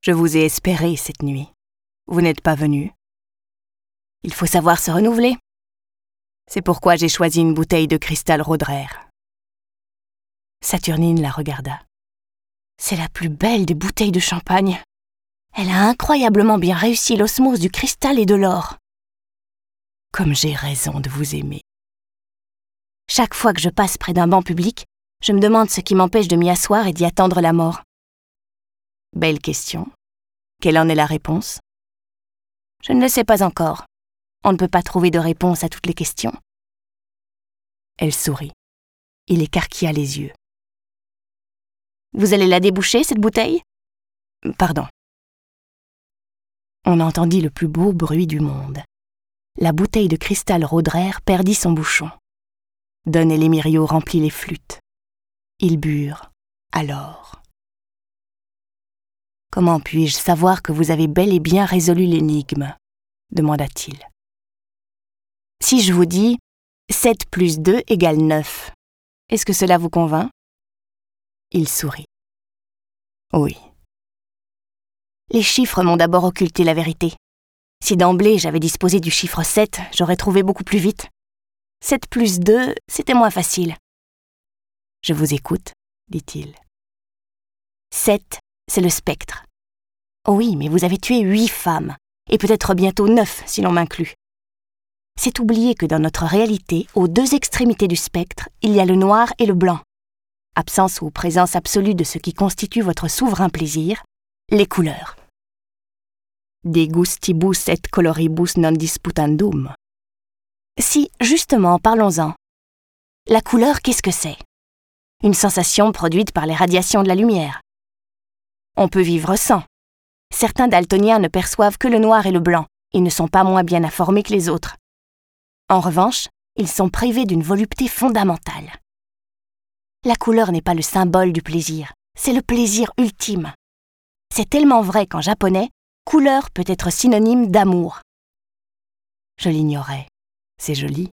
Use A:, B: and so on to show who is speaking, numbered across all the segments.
A: Je vous ai espéré cette nuit. Vous n'êtes pas venu. Il faut savoir se renouveler. C'est pourquoi j'ai choisi une bouteille de cristal Roderer. » Saturnine la regarda. « C'est la plus belle des bouteilles de champagne. Elle a incroyablement bien réussi l'osmose du cristal et de l'or. Comme j'ai raison de vous aimer. Chaque fois que je passe près d'un banc public, je me demande ce qui m'empêche de m'y asseoir et d'y attendre la mort. Belle question. Quelle en est la réponse ? Je ne le sais pas encore. On ne peut pas trouver de réponse à toutes les questions. » Elle sourit. Il écarquilla les yeux. « Vous allez la déboucher, cette bouteille ? » ?»« Pardon. » On entendit le plus beau bruit du monde. La bouteille de cristal Roderer perdit son bouchon. Don et Lémiriau remplit les flûtes. Ils burent, alors. « Comment puis-je savoir que vous avez bel et bien résolu l'énigme ? » demanda-t-il. « Si je vous dis 7 plus 2 égale 9, est-ce que cela vous convainc ? » Il sourit. « Oui. » Les chiffres m'ont d'abord occulté la vérité. Si d'emblée j'avais disposé du chiffre 7, j'aurais trouvé beaucoup plus vite. 7 plus 2, c'était moins facile. « Je vous écoute, » dit-il. « 7, c'est le spectre. Oh oui, mais vous avez tué 8 femmes, et peut-être bientôt 9 si l'on m'inclut. C'est oublier que dans notre réalité, aux 2 extrémités du spectre, il y a le noir et le blanc. Absence ou présence absolue de ce qui constitue votre souverain plaisir, les couleurs. De gustibus et coloribus non disputandum. Si, justement, parlons-en. La couleur, qu'est-ce que c'est ? Une sensation produite par les radiations de la lumière. On peut vivre sans. Certains daltoniens ne perçoivent que le noir et le blanc. Ils ne sont pas moins bien informés que les autres. En revanche, ils sont privés d'une volupté fondamentale. La couleur n'est pas le symbole du plaisir, c'est le plaisir ultime. C'est tellement vrai qu'en japonais, couleur peut être synonyme d'amour. Je l'ignorais. C'est joli.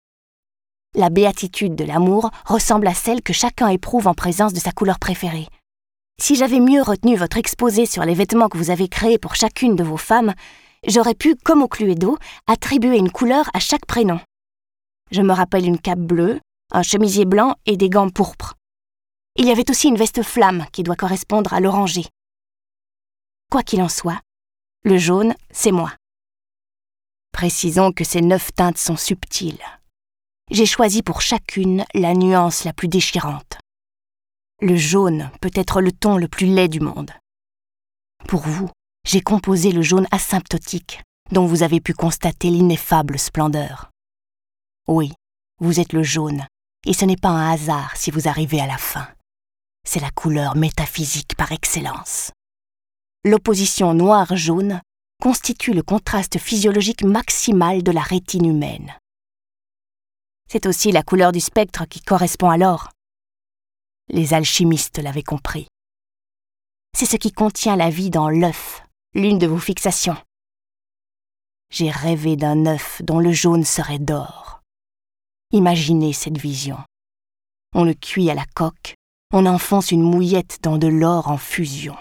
A: La béatitude de l'amour ressemble à celle que chacun éprouve en présence de sa couleur préférée. Si j'avais mieux retenu votre exposé sur les vêtements que vous avez créés pour chacune de vos femmes, j'aurais pu, comme au Cluedo, attribuer une couleur à chaque prénom. Je me rappelle une cape bleue, un chemisier blanc et des gants pourpres. Il y avait aussi une veste flamme qui doit correspondre à l'oranger. Quoi qu'il en soit, le jaune, c'est moi. Précisons que ces 9 teintes sont subtiles. J'ai choisi pour chacune la nuance la plus déchirante. Le jaune peut être le ton le plus laid du monde. Pour vous, j'ai composé le jaune asymptotique, dont vous avez pu constater l'ineffable splendeur. Oui, vous êtes le jaune, et ce n'est pas un hasard si vous arrivez à la fin. C'est la couleur métaphysique par excellence. L'opposition noir-jaune constitue le contraste physiologique maximal de la rétine humaine. C'est aussi la couleur du spectre qui correspond à l'or. Les alchimistes l'avaient compris. C'est ce qui contient la vie dans l'œuf, l'une de vos fixations. J'ai rêvé d'un œuf dont le jaune serait d'or. Imaginez cette vision. On le cuit à la coque, on enfonce une mouillette dans de l'or en fusion.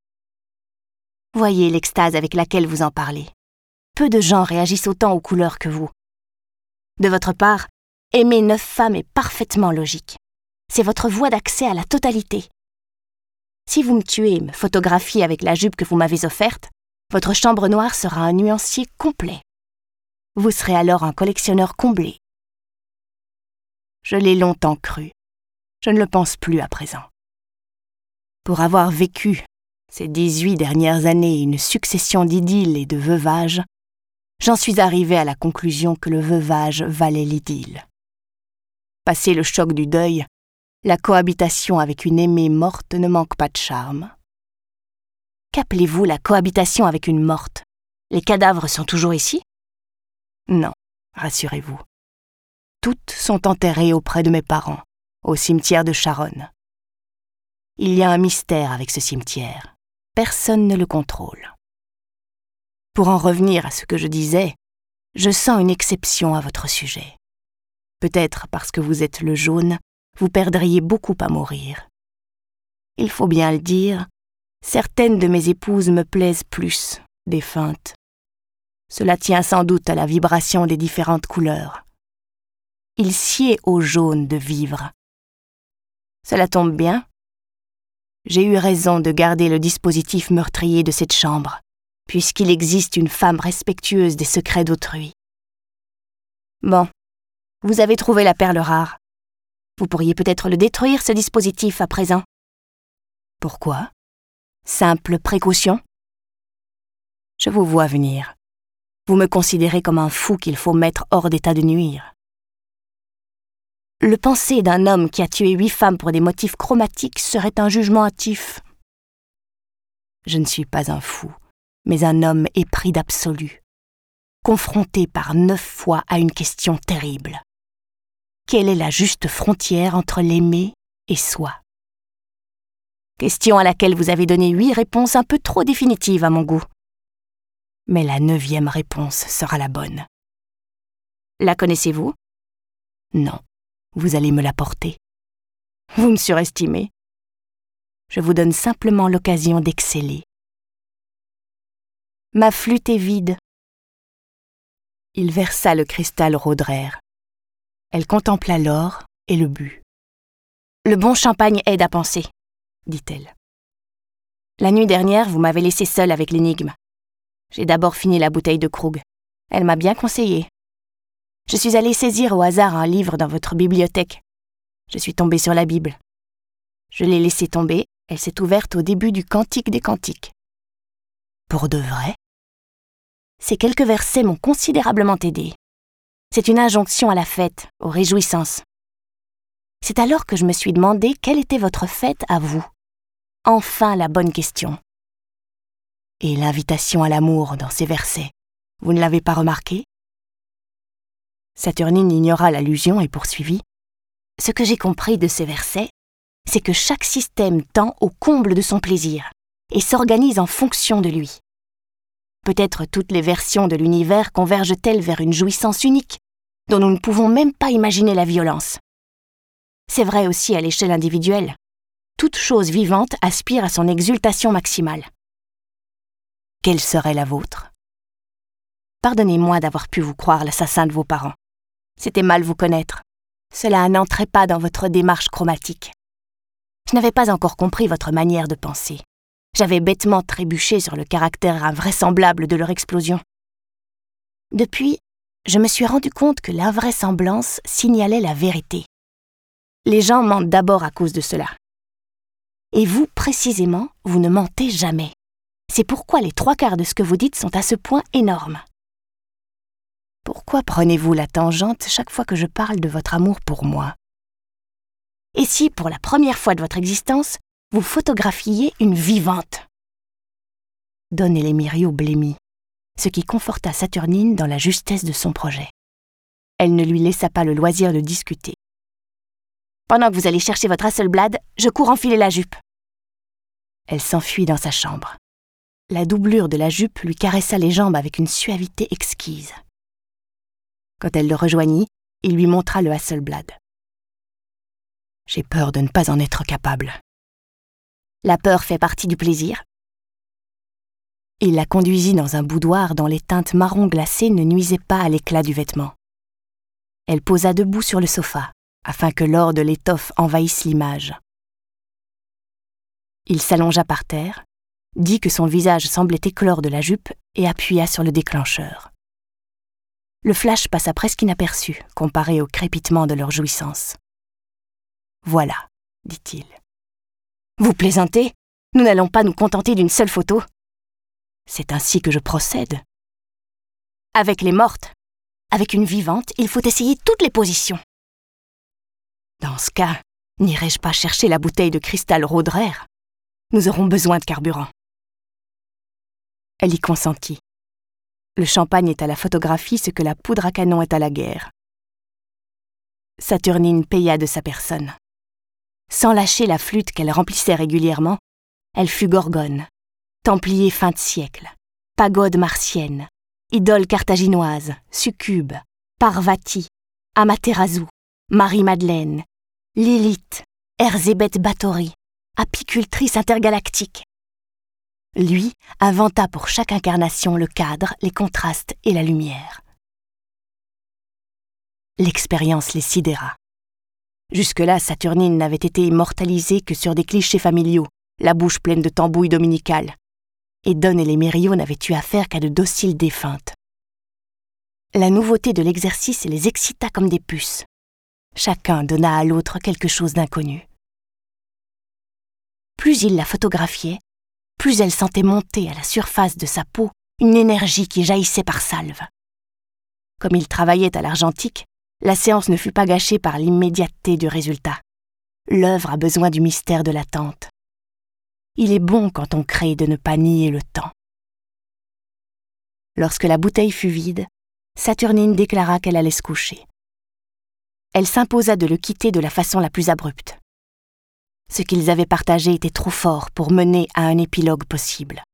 A: Voyez l'extase avec laquelle vous en parlez. Peu de gens réagissent autant aux couleurs que vous. De votre part, aimer 9 femmes est parfaitement logique. C'est votre voie d'accès à la totalité. Si vous me tuez et me photographiez avec la jupe que vous m'avez offerte, votre chambre noire sera un nuancier complet. Vous serez alors un collectionneur comblé. Je l'ai longtemps cru. Je ne le pense plus à présent. Pour avoir vécu ces 18 dernières années une succession d'idylles et de veuvages, j'en suis arrivé à la conclusion que le veuvage valait l'idylle. Passé le choc du deuil, la cohabitation avec une aimée morte ne manque pas de charme. Qu'appelez-vous la cohabitation avec une morte ? Les cadavres sont toujours ici ? Non, rassurez-vous. Toutes sont enterrées auprès de mes parents, au cimetière de Charonne. Il y a un mystère avec ce cimetière. Personne ne le contrôle. Pour en revenir à ce que je disais, je sens une exception à votre sujet. Peut-être parce que vous êtes le jaune, vous perdriez beaucoup à mourir. Il faut bien le dire, Certaines de mes épouses me plaisent plus, défuntes. Cela tient sans doute à la vibration des différentes couleurs. Il sied au jaune de vivre. Cela tombe bien. J'ai eu raison de garder le dispositif meurtrier de cette chambre, puisqu'il existe une femme respectueuse des secrets d'autrui. Bon, vous avez trouvé la perle rare. Vous pourriez peut-être le détruire, ce dispositif, à présent. Pourquoi ? Simple précaution ? Je vous vois venir. Vous me considérez comme un fou qu'il faut mettre hors d'état de nuire. Le penser d'un homme qui a tué 8 femmes pour des motifs chromatiques serait un jugement hâtif. Je ne suis pas un fou, mais un homme épris d'absolu, confronté par 9 fois à une question terrible. Quelle est la juste frontière entre l'aimer et soi ? Question à laquelle vous avez donné 8 réponses un peu trop définitives à mon goût. Mais la 9e réponse sera la bonne. La connaissez-vous ? Non. Vous allez me l'apporter. Vous me surestimez. Je vous donne simplement l'occasion d'exceller. Ma flûte est vide. Il versa le cristal rôdraire. Elle contempla l'or et le but. Le bon champagne aide à penser, dit-elle. La nuit dernière, vous m'avez laissé seule avec l'énigme. J'ai d'abord fini la bouteille de Krug. Elle m'a bien conseillé. Je suis allée saisir au hasard un livre dans votre bibliothèque. Je suis tombée sur la Bible. Je l'ai laissée tomber, elle s'est ouverte au début du Cantique des Cantiques. Pour de vrai ? Ces quelques versets m'ont considérablement aidée. C'est une injonction à la fête, aux réjouissances. C'est alors que je me suis demandé quelle était votre fête à vous. Enfin la bonne question. Et l'invitation à l'amour dans ces versets, vous ne l'avez pas remarqué ? Saturnine ignora l'allusion et poursuivit. Ce que j'ai compris de ces versets, c'est que chaque système tend au comble de son plaisir et s'organise en fonction de lui. Peut-être toutes les versions de l'univers convergent-elles vers une jouissance unique, dont nous ne pouvons même pas imaginer la violence. C'est vrai aussi à l'échelle individuelle. Toute chose vivante aspire à son exultation maximale. Quelle serait la vôtre ? Pardonnez-moi d'avoir pu vous croire l'assassin de vos parents. C'était mal vous connaître. Cela n'entrait pas dans votre démarche chromatique. Je n'avais pas encore compris votre manière de penser. J'avais bêtement trébuché sur le caractère invraisemblable de leur explosion. Depuis, je me suis rendu compte que l'invraisemblance signalait la vérité. Les gens mentent d'abord à cause de cela. Et vous, précisément, vous ne mentez jamais. C'est pourquoi les 3/4 de ce que vous dites sont à ce point énormes. Pourquoi prenez-vous la tangente chaque fois que je parle de votre amour pour moi ? Et si, pour la première fois de votre existence, vous photographiez une vivante ? Donnez-les Myrio blêmit, ce qui conforta Saturnine dans la justesse de son projet. Elle ne lui laissa pas le loisir de discuter. Pendant que vous allez chercher votre Hasselblad, je cours enfiler la jupe. Elle s'enfuit dans sa chambre. La doublure de la jupe lui caressa les jambes avec une suavité exquise. Quand elle le rejoignit, il lui montra le Hasselblad. « J'ai peur de ne pas en être capable. » La peur fait partie du plaisir. Il la conduisit dans un boudoir dont les teintes marron glacées ne nuisaient pas à l'éclat du vêtement. Elle posa debout sur le sofa, afin que l'or de l'étoffe envahisse l'image. Il s'allongea par terre, dit que son visage semblait éclore de la jupe et appuya sur le déclencheur. Le flash passa presque inaperçu, comparé au crépitement de leur jouissance. « Voilà, dit-il. Vous plaisantez ? Nous n'allons pas nous contenter d'une seule photo. C'est ainsi que je procède. Avec les mortes. Avec une vivante, il faut essayer toutes les positions. Dans ce cas, n'irai-je pas chercher la bouteille de cristal rôdraire ? Nous aurons besoin de carburant. Elle y consentit. Le champagne est à la photographie ce que la poudre à canon est à la guerre. Saturnine paya de sa personne. Sans lâcher la flûte qu'elle remplissait régulièrement, elle fut gorgone, templier fin de siècle, pagode martienne, idole carthaginoise, succube, Parvati, Amaterasu, Marie-Madeleine, Lilith, Erzébeth Báthory, apicultrice intergalactique. Lui inventa pour chaque incarnation le cadre, les contrastes et la lumière. L'expérience les sidéra. Jusque-là, Saturnine n'avait été immortalisée que sur des clichés familiaux, la bouche pleine de tambouilles dominicales. Et Don et les Mériaux n'avaient eu affaire qu'à de dociles défuntes. La nouveauté de l'exercice les excita comme des puces. Chacun donna à l'autre quelque chose d'inconnu. Plus il la photographiait, plus elle sentait monter à la surface de sa peau une énergie qui jaillissait par salves. Comme il travaillait à l'argentique, la séance ne fut pas gâchée par l'immédiateté du résultat. L'œuvre a besoin du mystère de l'attente. Il est bon quand on crée de ne pas nier le temps. Lorsque la bouteille fut vide, Saturnine déclara qu'elle allait se coucher. Elle s'imposa de le quitter de la façon la plus abrupte. Ce qu'ils avaient partagé était trop fort pour mener à un épilogue possible.